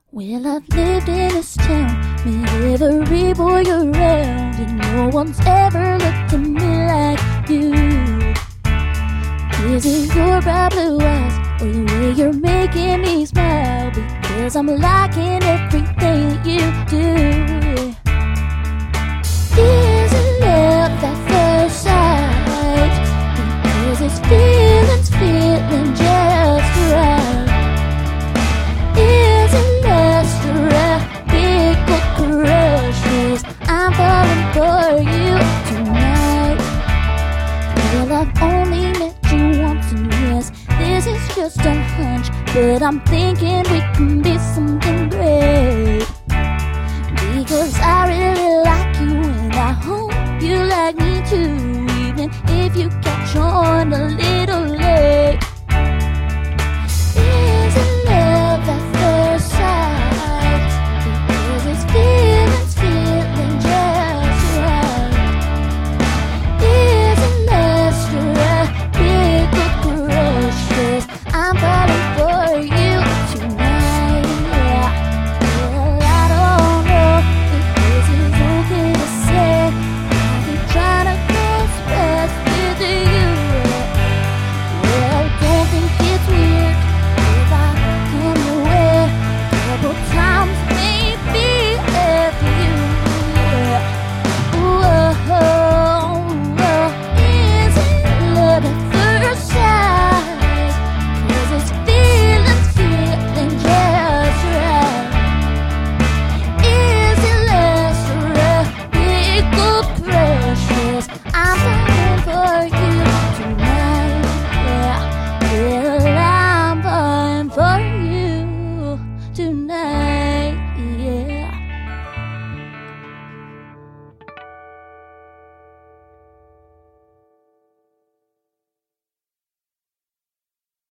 Well, I've lived in this town, met every boy around, and no one's ever looked at me like you. Is it your bright blue eyes, or the way you're making me smile? Because I'm liking everything that you do. Is it love at first sight? Because this feeling's feeling just right. Is it lust or a big book crushes? I'm falling for you tonight. Well, I've only met you once, and yes, this is just a hunch, but I'm thinking